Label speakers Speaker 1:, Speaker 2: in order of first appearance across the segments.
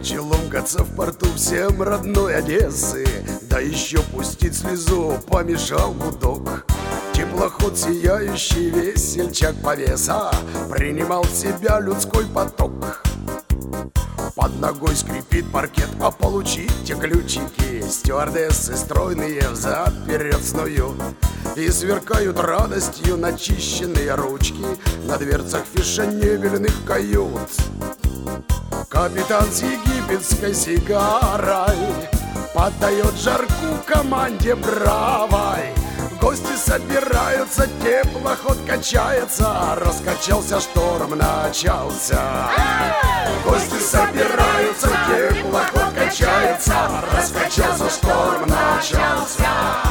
Speaker 1: Почелумкаться в порту всем родной Одессы, да еще пустить слезу помешал гудок. Теплоход сияющий, весельчак повеса, принимал в себя людской поток. Под ногой скрипит паркет, а получите ключики. Стюардессы стройные взад-вперед снуют и сверкают радостью начищенные ручки на дверцах фешенебельных кают. Капитан с египетской сигарой подает жарку команде бравой. Гости собираются, теплоход качается, раскачался шторм, начался. Гости собираются, теплоход качается, раскачался шторм, начался.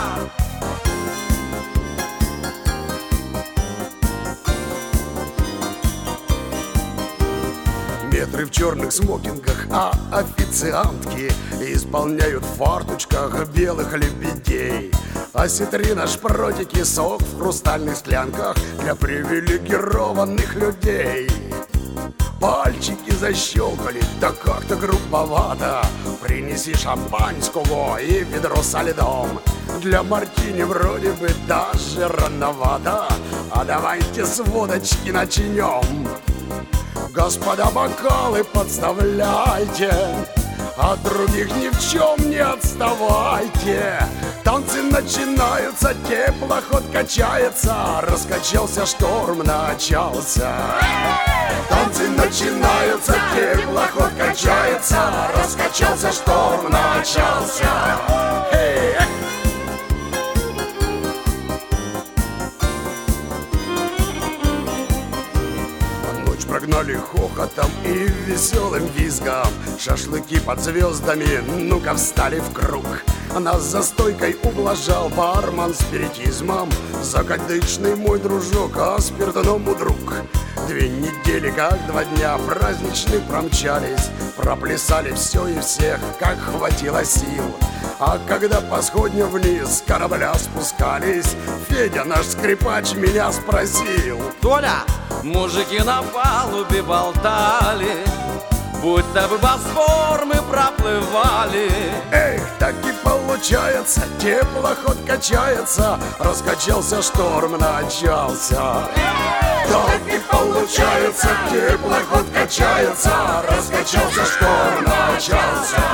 Speaker 1: Метры в черных смокингах, а официантки исполняют в фарточках белых лебедей. Осетрина, шпротики, сок в хрустальных склянках для привилегированных людей. Пальчики защелкали, да как-то грубовато. Принеси шампанского и ведро со льдом. Для мартини вроде бы даже рановато, а давайте с водочки начнем. Господа, бокалы подставляйте, от других ни в чем не отставайте. Танцы начинаются, теплоход качается, раскачался шторм, начался. Танцы начинаются, теплоход качается, раскачался шторм, начался. Прогнали хохотом и веселым визгом. Шашлыки под звездами, ну-ка встали в круг. Нас за стойкой ублажал бармен спиритизмом. Закадычный мой дружок, а спиртному друг. 2 недели, как 2 дня, праздничных промчались. Проплясали все и всех, как хватило сил. А когда по сходню вниз с корабля спускались, Федя, наш скрипач, меня спросил:
Speaker 2: Толя, мужики на палубе болтали, будто бы Босфор мы проплывали.
Speaker 1: Эх, так и получается, теплоход качается, раскачался шторм, начался. Так и получается, теплоход качается, раскачался шторм, начался.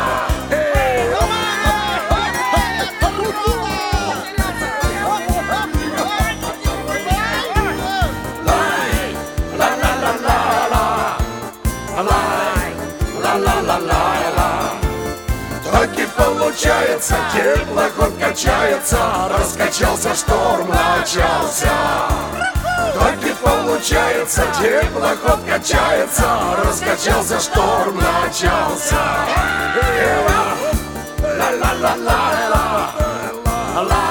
Speaker 1: Так и получается, теплоход качается, раскачался шторм, начался. Так и получается, теплоход качается, раскачался шторм, начался. Ла-ла-ла-ла-ла.